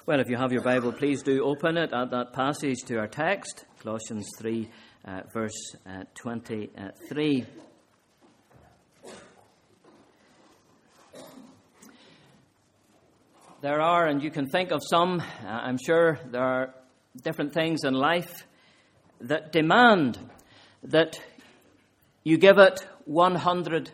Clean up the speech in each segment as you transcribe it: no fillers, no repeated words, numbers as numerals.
Well, if you have your Bible, please do open it at that passage to our text, Colossians 3, verse 23. There are, and you can think of some, I'm sure there are different things in life that demand that you give it 100%.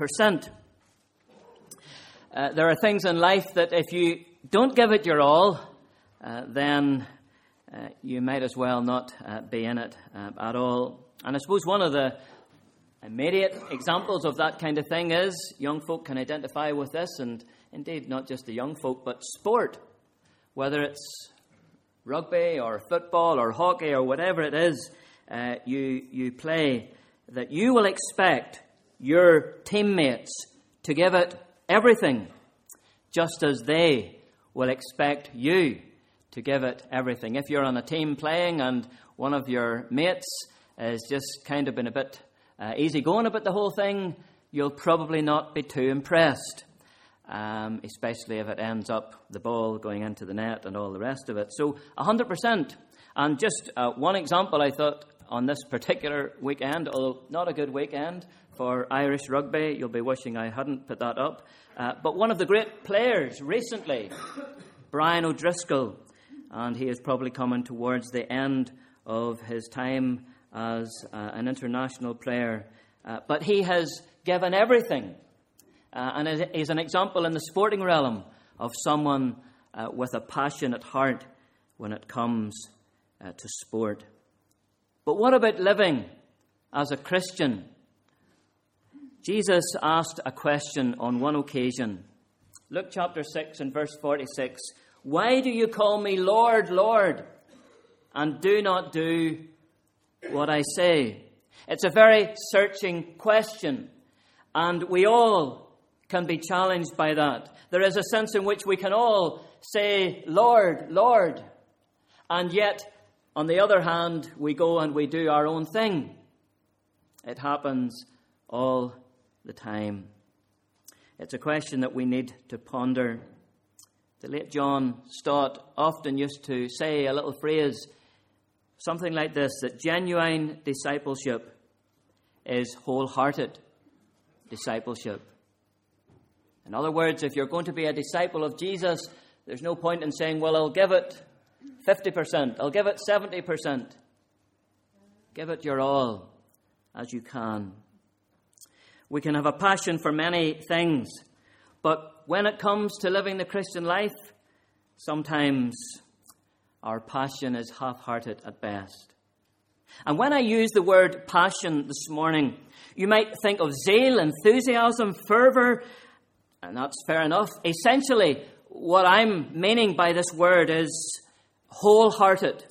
There are things in life that if you don't give it your all, then you might as well not be in it at all. And I suppose one of the immediate examples of that kind of thing is, young folk can identify with this, and indeed not just the young folk, but sport. Whether it's rugby or football or hockey or whatever it is you play, that you will expect your teammates to give it everything, just as they will expect you to give it everything. If you're on a team playing and one of your mates is just kind of been a bit easygoing about the whole thing, you'll probably not be too impressed, especially if it ends up the ball going into the net and all the rest of it. So 100%. And just one example, I thought, on this particular weekend, although not a good weekend for Irish rugby, you'll be wishing I hadn't put that up. But one of the great players recently, Brian O'Driscoll, and he is probably coming towards the end of his time as an international player. But he has given everything, and is an example in the sporting realm of someone with a passionate heart when it comes to sport. But what about living as a Christian? Jesus asked a question on one occasion. Luke chapter 6 and verse 46. Why do you call me Lord, Lord, and do not do what I say? It's a very searching question, and we all can be challenged by that. There is a sense in which we can all say, Lord, Lord, and yet, on the other hand, we go and we do our own thing. It happens all the time. It's a question that we need to ponder. The late John Stott often used to say a little phrase, something like this, that genuine discipleship is wholehearted discipleship. In other words, if you're going to be a disciple of Jesus, there's no point in saying, well, I'll give it 50%, I'll give it 70%. Give it your all as you can. We can have a passion for many things, but when it comes to living the Christian life, sometimes our passion is half-hearted at best. And when I use the word passion this morning, you might think of zeal, enthusiasm, fervour, and that's fair enough. Essentially, what I'm meaning by this word is wholeheartedness.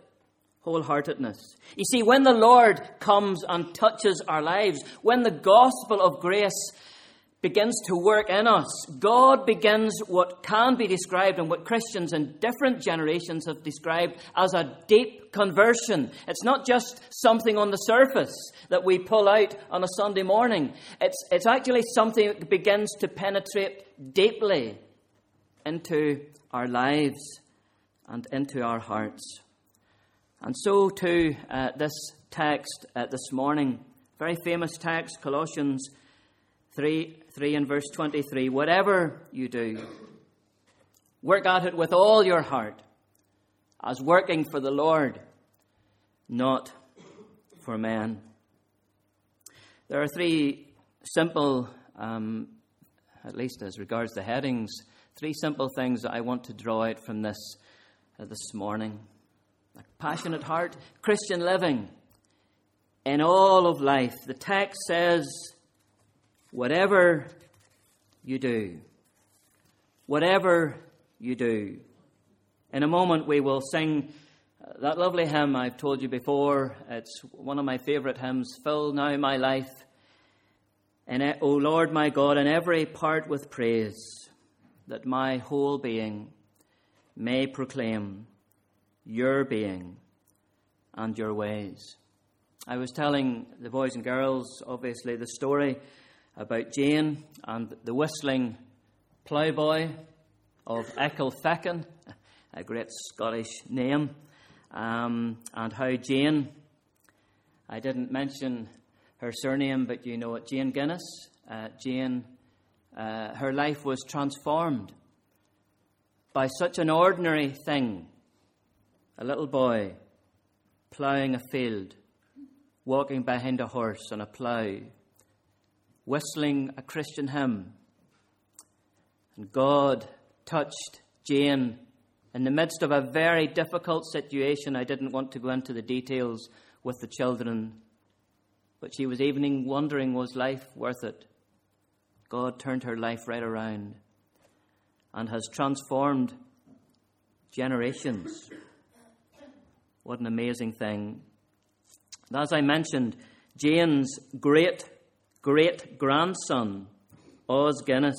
You see, when the Lord comes and touches our lives, when the gospel of grace begins to work in us, God begins what can be described and what Christians in different generations have described as a deep conversion. It's not just something on the surface that we pull out on a Sunday morning. It's actually something that begins to penetrate deeply into our lives and into our hearts. And so to this text this morning, very famous text, Colossians 3 and verse 23. Whatever you do, work at it with all your heart, as working for the Lord, not for men. There are three simple, at least as regards the headings, three simple things that I want to draw out from this morning. A passionate heart, Christian living in all of life. The text says, whatever you do. Whatever you do. In a moment we will sing that lovely hymn I've told you before. It's one of my favourite hymns. Fill now my life, O Lord my God, in every part with praise, that my whole being may proclaim your being and your ways. I was telling the boys and girls, obviously, the story about Jane and the whistling ploughboy of Ecclefechan. a great Scottish name, and how Jane, I didn't mention her surname, but you know it, Jane Guinness. Jane, her life was transformed by such an ordinary thing. A little boy ploughing a field, walking behind a horse on a plough, whistling a Christian hymn. And God touched Jane in the midst of a very difficult situation. I didn't want to go into the details with the children, but she was even wondering, was life worth it? God turned her life right around and has transformed generations. What an amazing thing. And as I mentioned, Jane's great-great-grandson, Os Guinness,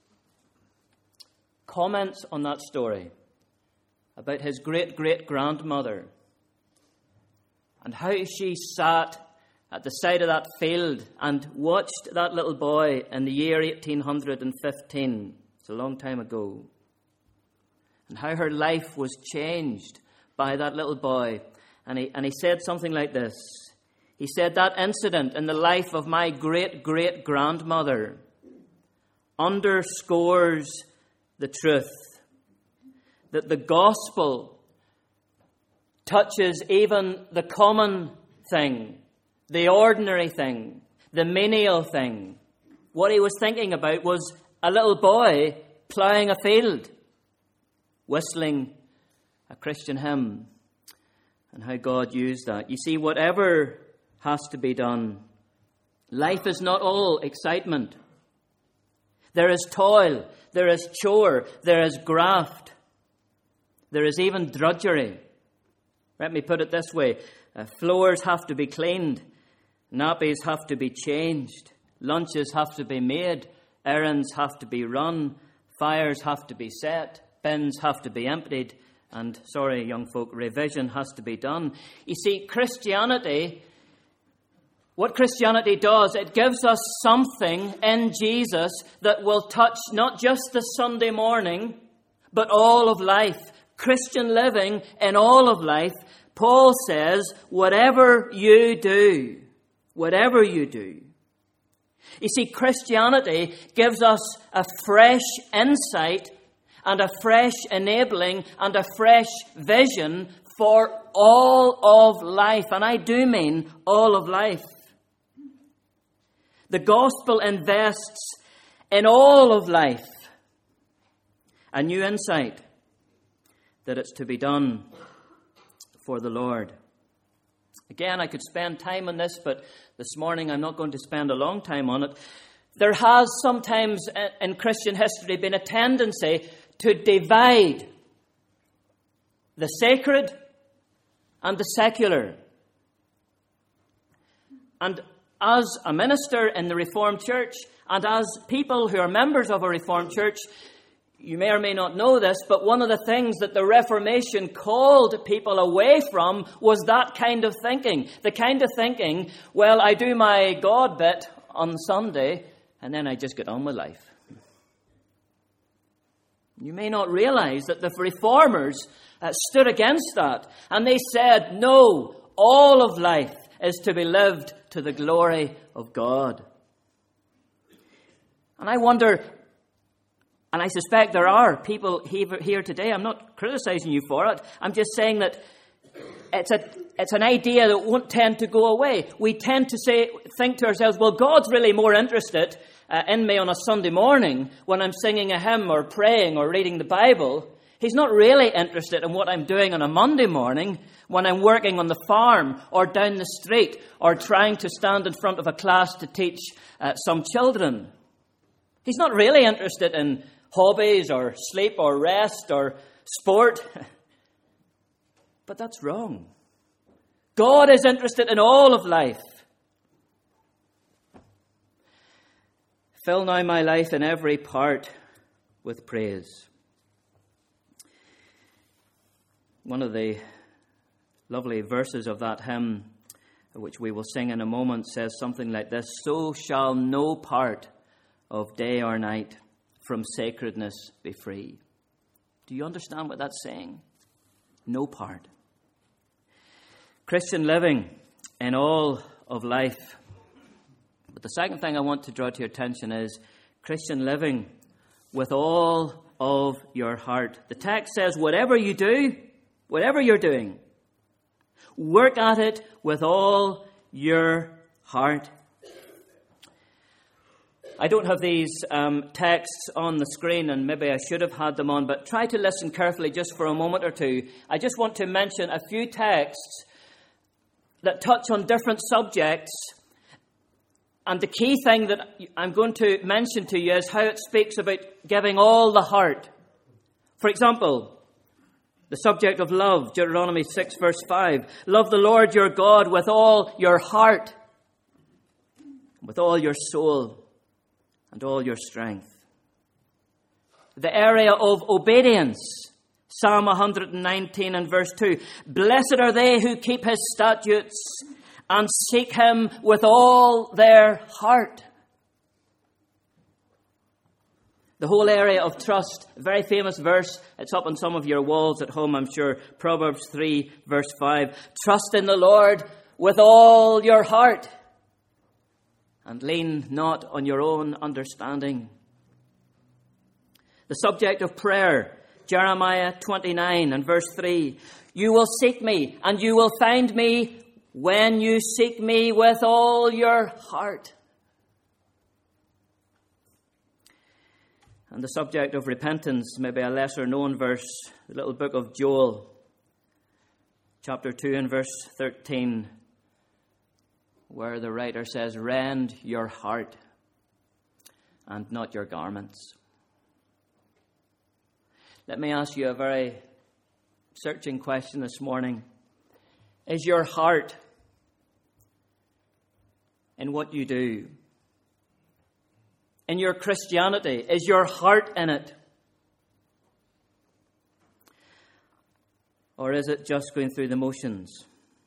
comments on that story about his great-great-grandmother and how she sat at the side of that field and watched that little boy in the year 1815. It's a long time ago. And how her life was changed by that little boy. And he said something like this. He said, that incident in the life of my great-great-grandmother underscores the truth that the gospel touches even the common thing, the ordinary thing, the menial thing. What he was thinking about was a little boy ploughing a field, whistling a Christian hymn, and how God used that. You see, whatever has to be done, life is not all excitement. There is toil, there is chore, there is graft, there is even drudgery. Let me put it this way. Floors have to be cleaned, nappies have to be changed, lunches have to be made, errands have to be run, fires have to be set, bins have to be emptied, and, sorry, young folk, revision has to be done. You see, Christianity, what Christianity does, it gives us something in Jesus that will touch not just the Sunday morning, but all of life. Christian living in all of life. Paul says, whatever you do. You see, Christianity gives us a fresh insight and a fresh enabling and a fresh vision for all of life. And I do mean all of life. The gospel invests in all of life a new insight that it's to be done for the Lord. Again, I could spend time on this, but this morning I'm not going to spend a long time on it. There has sometimes in Christian history been a tendency to divide the sacred and the secular. And as a minister in the Reformed Church, and as people who are members of a Reformed Church, you may or may not know this, but one of the things that the Reformation called people away from was that kind of thinking. The kind of thinking, well, I do my God bit on Sunday, and then I just get on with life. You may not realize that the Reformers stood against that, and they said, no, all of life is to be lived to the glory of God. And I wonder, and I suspect there are people here today, I'm not criticizing you for it, I'm just saying that it's an idea that won't tend to go away. We tend to think to ourselves, well, God's really more interested in me on a Sunday morning when I'm singing a hymn or praying or reading the Bible. He's not really interested in what I'm doing on a Monday morning when I'm working on the farm or down the street or trying to stand in front of a class to teach some children. He's not really interested in hobbies or sleep or rest or sport. But that's wrong. God is interested in all of life. Fill now my life in every part with praise. One of the lovely verses of that hymn, which we will sing in a moment, says something like this: so shall no part of day or night from sacredness be free. Do you understand what that's saying? No part. Christian living in all of life. But the second thing I want to draw to your attention is Christian living with all of your heart. The text says, whatever you do, whatever you're doing, work at it with all your heart. I don't have these texts on the screen, and maybe I should have had them on, but try to listen carefully just for a moment or two. I just want to mention a few texts that touch on different subjects. And the key thing that I'm going to mention to you is how it speaks about giving all the heart. For example, the subject of love, Deuteronomy 6 verse 5. Love the Lord your God with all your heart, with all your soul, and all your strength. The area of obedience, Psalm 119 and verse 2. Blessed are they who keep his statutes and seek him with all their heart. The whole area of trust, a very famous verse. It's up on some of your walls at home, I'm sure. Proverbs 3 verse 5. Trust in the Lord with all your heart, and lean not on your own understanding. The subject of prayer, Jeremiah 29 and verse 3. You will seek me, and you will find me when you seek me with all your heart. And the subject of repentance, maybe a lesser known verse, the little book of Joel, chapter 2 and verse 13. Where the writer says, rend your heart and not your garments. Let me ask you a very searching question this morning. Is your heart in what you do? In your Christianity, is your heart in it? Or is it just going through the motions?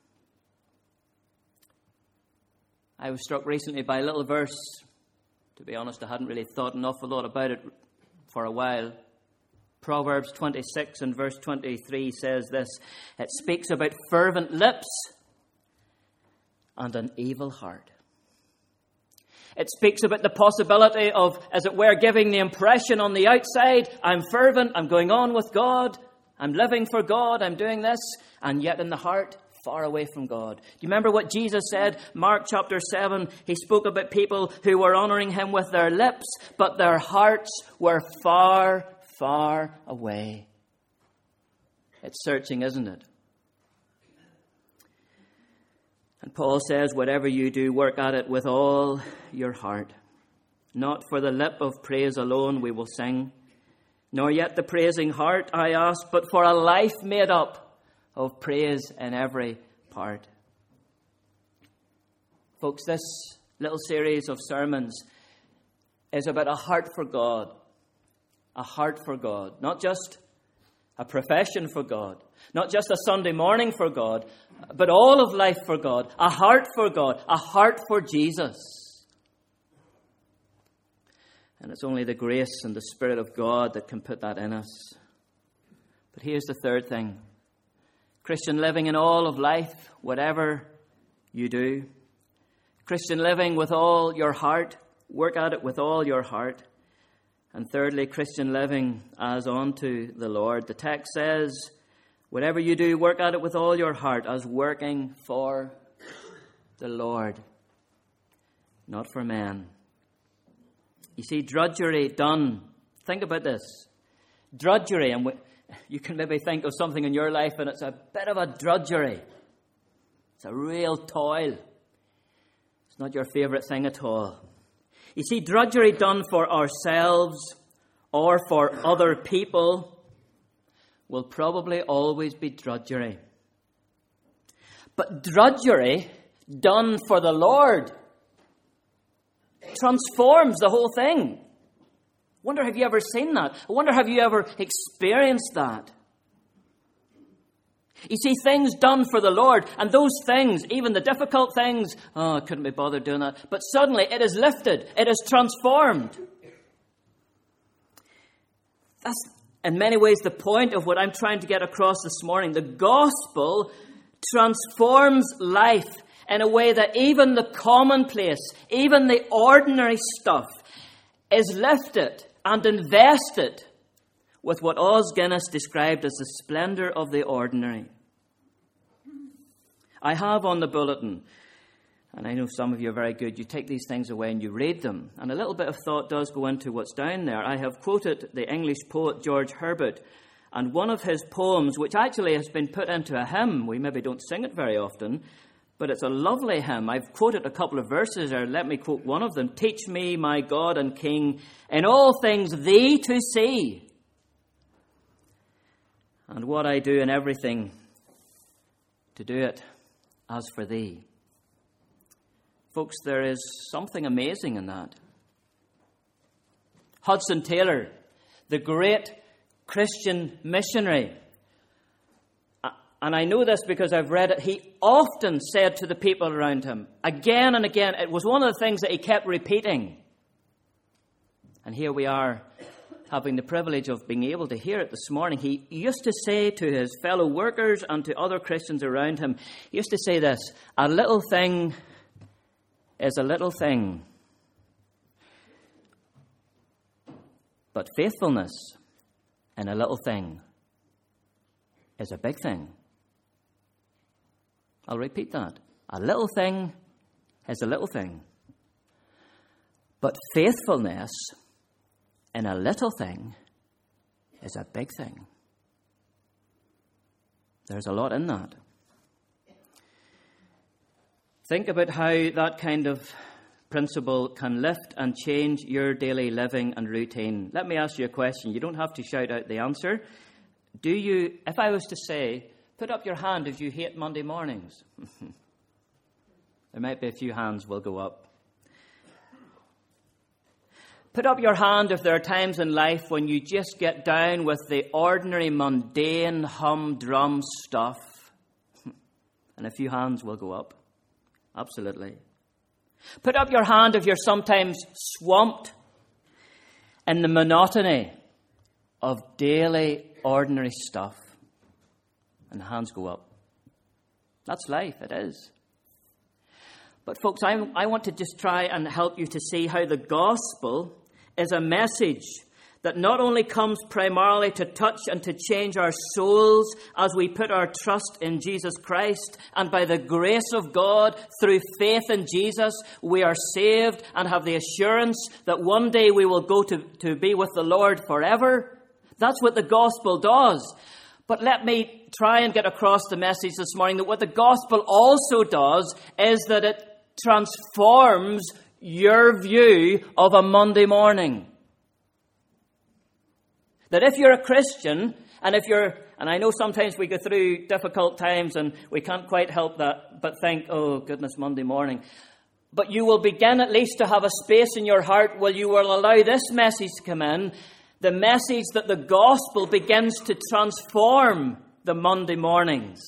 I was struck recently by a little verse. To be honest, I hadn't really thought an awful lot about it for a while. Proverbs 26 and verse 23 says this. It speaks about fervent lips and an evil heart. It speaks about the possibility of, as it were, giving the impression on the outside, I'm fervent, I'm going on with God, I'm living for God, I'm doing this, and yet in the heart, far away from God. Do you remember what Jesus said? Mark chapter 7, he spoke about people who were honouring him with their lips, but their hearts were far, far away. It's searching, isn't it? And Paul says, whatever you do, work at it with all your heart. Not for the lip of praise alone we will sing, nor yet the praising heart, I ask, but for a life made up of praise in every part. Folks, this little series of sermons is about a heart for God. A heart for God. Not just a profession for God. Not just a Sunday morning for God. But all of life for God. A heart for God. A heart for Jesus. And it's only the grace and the Spirit of God that can put that in us. But here's the third thing. Christian living in all of life, whatever you do. Christian living with all your heart. Work at it with all your heart. And thirdly, Christian living as unto the Lord. The text says, whatever you do, work at it with all your heart as working for the Lord, not for men. You see, drudgery done. Think about this. Drudgery, and you can maybe think of something in your life and it's a bit of a drudgery. It's a real toil. It's not your favourite thing at all. You see, drudgery done for ourselves or for other people will probably always be drudgery. But drudgery done for the Lord transforms the whole thing. I wonder, have you ever seen that? I wonder, have you ever experienced that? You see, things done for the Lord, and those things, even the difficult things, I couldn't be bothered doing that. But suddenly it is lifted. It is transformed. in many ways the point of what I'm trying to get across this morning. The gospel transforms life in a way that even the commonplace, even the ordinary stuff is lifted and invested with what Os Guinness described as the splendor of the ordinary. I have on the bulletin, and I know some of you are very good, you take these things away and you read them, and a little bit of thought does go into what's down there. I have quoted the English poet George Herbert, and one of his poems, which actually has been put into a hymn, we maybe don't sing it very often, but it's a lovely hymn. I've quoted a couple of verses there. Let me quote one of them. Teach me, my God and King, in all things thee to see, and what I do in everything, to do it as for thee. Folks, there is something amazing in that. Hudson Taylor, the great Christian missionary, and I know this because I've read it, he often said to the people around him, again and again, it was one of the things that he kept repeating. And here we are, having the privilege of being able to hear it this morning. He used to say to his fellow workers and to other Christians around him, he used to say this, a little thing is a little thing, but faithfulness in a little thing is a big thing. I'll repeat that. A little thing is a little thing, but faithfulness in a little thing is a big thing. There's a lot in that. Think about how that kind of principle can lift and change your daily living and routine. Let me ask you a question. You don't have to shout out the answer. Do you, if I was to say, put up your hand if you hate Monday mornings? There might be a few hands will go up. Put up your hand if there are times in life when you just get down with the ordinary, mundane, humdrum stuff. And a few hands will go up. Absolutely. Put up your hand if you're sometimes swamped in the monotony of daily, ordinary stuff. And the hands go up. That's life, it is. But folks, I want to just try and help you to see how the gospel is a message that not only comes primarily to touch and to change our souls as we put our trust in Jesus Christ, and by the grace of God, through faith in Jesus, we are saved and have the assurance that one day we will go to be with the Lord forever. That's what the gospel does. But let me try and get across the message this morning that what the gospel also does is that it transforms your view of a Monday morning. That if you're a Christian, and I know sometimes we go through difficult times and we can't quite help that, but think, oh goodness, Monday morning. But you will begin at least to have a space in your heart where you will allow this message to come in, the message that the gospel begins to transform the Monday mornings.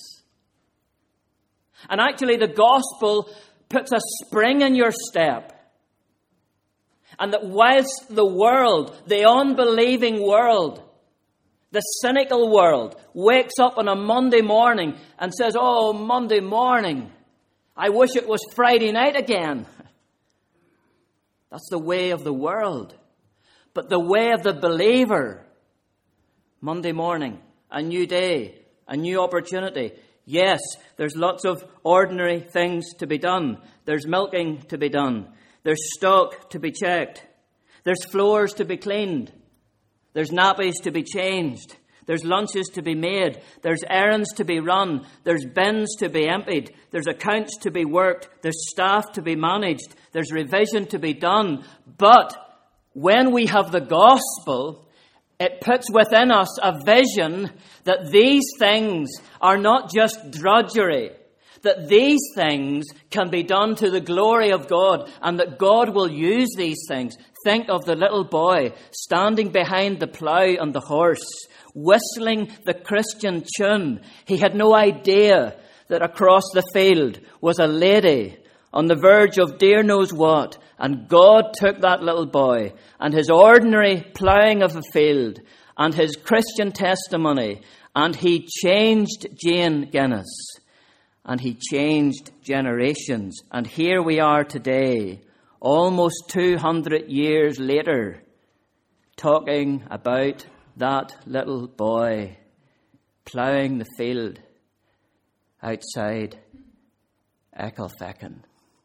And actually the gospel puts a spring in your step. And that whilst the world, the unbelieving world, the cynical world, wakes up on a Monday morning and says, oh, Monday morning, I wish it was Friday night again. That's the way of the world. But the way of the believer, Monday morning, a new day, a new opportunity. Yes, there's lots of ordinary things to be done. There's milking to be done. There's stock to be checked. There's floors to be cleaned. There's nappies to be changed. There's lunches to be made. There's errands to be run. There's bins to be emptied. There's accounts to be worked. There's staff to be managed. There's revision to be done. But when we have the gospel, it puts within us a vision that these things are not just drudgery, that these things can be done to the glory of God, and that God will use these things. Think of the little boy standing behind the plough and the horse, whistling the Christian tune. He had no idea that across the field was a lady on the verge of dear knows what, and God took that little boy and his ordinary ploughing of a field and his Christian testimony, and he changed Jane Guinness, and he changed generations. And here we are today, almost 200 years later, talking about that little boy ploughing the field outside Ecclefechan.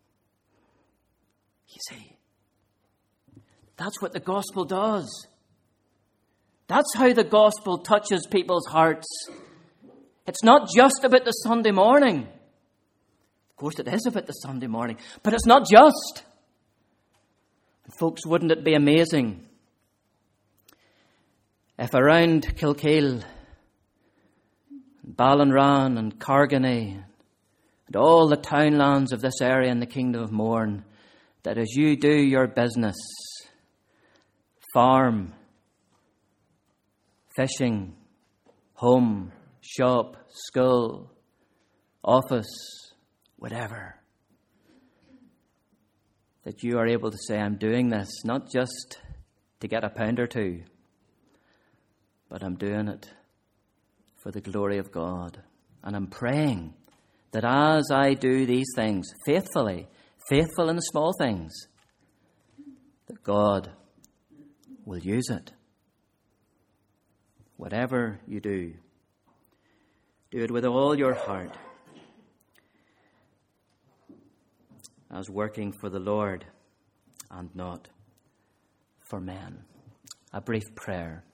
You see, that's what the gospel does. That's how the gospel touches people's hearts. It's not just about the Sunday morning. Of course it is about the Sunday morning, but it's not just. And folks, wouldn't it be amazing if around Kilkeel, Ballinran and Cargany and all the townlands of this area in the Kingdom of Mourne, that as you do your business, farm, fishing, home, shop, school, office, whatever, that you are able to say, I'm doing this not just to get a pound or two, but I'm doing it for the glory of God. And I'm praying that as I do these things faithfully, faithful in the small things, that God will use it. Whatever you do it with all your heart, as working for the Lord and not for men. A brief prayer.